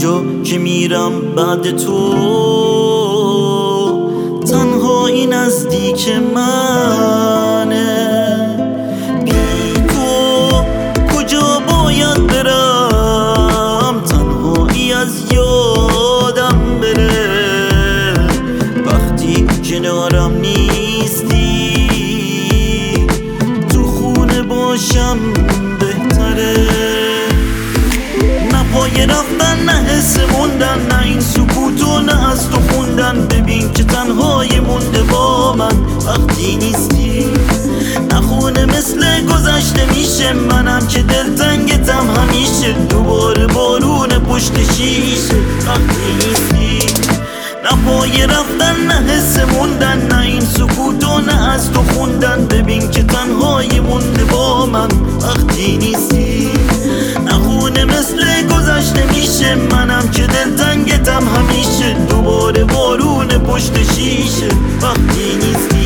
جا که میرم بعد تو تنهایی نزدیک منه. بی تو کجا باید برم تنهایی از یادم بره. وقتی کنارم نیستی تو خونه باشم بهتره. نه پای رفتن نه حس موندن، نه این سکوت و نه از تو خوندن. ببین که تنهایی مونده با من وقتی نیستی. نه خونه مثل گذشته میشه، منم که دلتنگتم همیشه. دوباره بارون پشت شیشه وقتی نیستی. نه پای رفتن نه حس موندن، نه این سکوت و نه از تو خوندن. ببین که تنهایی مونده با من وقتی نیستی. نه خونه مثل گذشته میشه، منم که دلتنگتم همیشه. دوباره بارون پشت شیشه وقتی نیستی.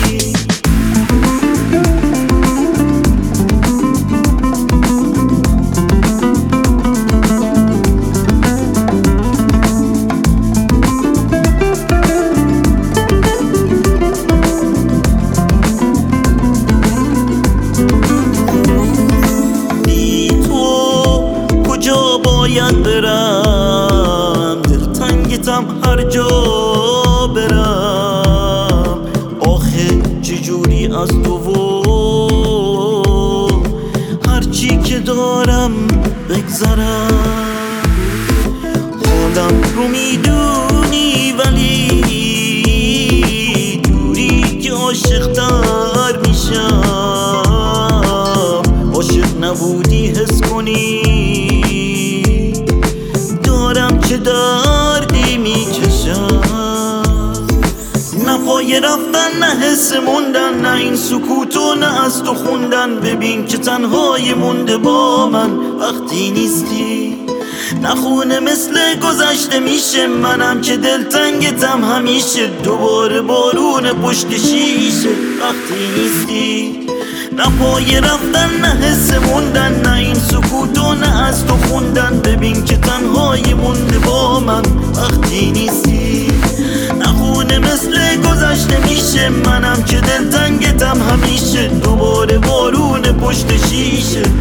باید برم دلتنگتم هر جا برم. آخه چجوری از تو و هرچی که دارم بگذرم. حالم رو میدونی ولی دوری که عاشق تر میشم. عاشق نبودی حس کنی چه دردی میکشم. نه پای رفتن نه حس موندن، نه این سکوت و نه از تو خوندن. ببین که تنهایی مونده با من وقتی نیستی. نه خونه مثل گذشته میشه، منم که دلتنگتم همیشه. دوباره بارون پشت شیشه وقتی نیستی. نه پای رفتن نه حس موندن، نه این سکوت و نه از تو خوندن. ببین که تنهایی مونده با من وقتی نیستی. نه خونه مثل گذشته میشه، منم که دلتنگتم همیشه. دوباره بارون پشت شیشه